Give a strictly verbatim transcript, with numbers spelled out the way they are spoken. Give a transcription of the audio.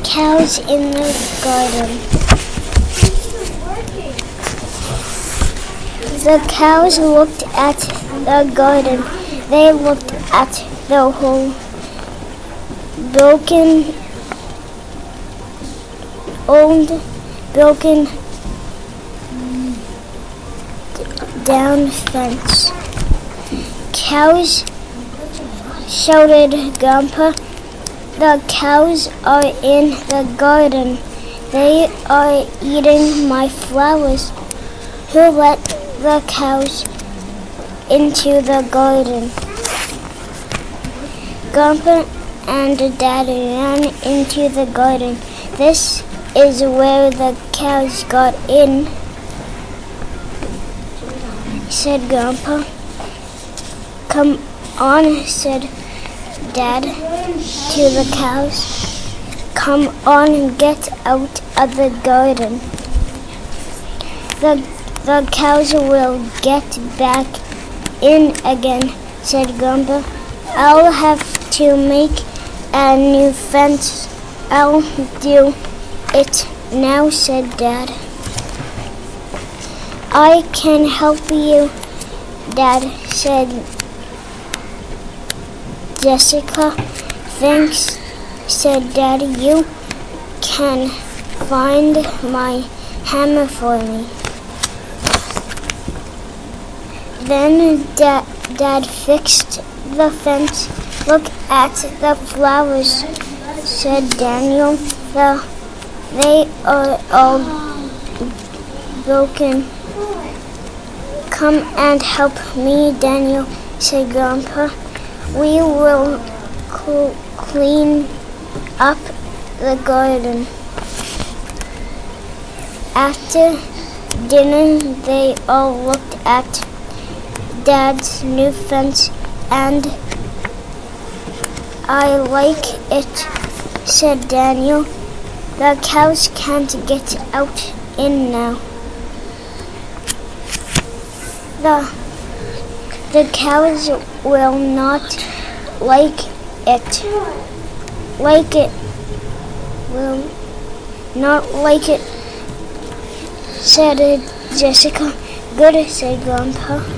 Cows in the garden. The cows looked at the garden. They looked at the whole broken, old, broken down fence. Cows, shouted Grandpa. The cows are in the garden. They are eating my flowers. Who let the cows into the garden? Grandpa and Dad ran into the garden. This is where the cows got in, said Grandpa. Come on, said Dad to the cows. Come on and get out of the garden. The, the cows will get back in again, said Grandpa. I'll have to make a new fence. I'll do it now, said Dad. I can help you, Dad, said Jessica. Thanks, said Dad. You can find my hammer for me. Then Dad, Dad fixed the fence. Look at the flowers, said Daniel. The, they are all broken. Come and help me, Daniel, said Grandpa. We will cl- clean up the garden. After dinner, they all looked at Dad's new fence, and I like it, said Daniel. The cows can't get out in now. The, the cows will not like it. Like it. Will not like it, said Jessica. Good, said Grandpa.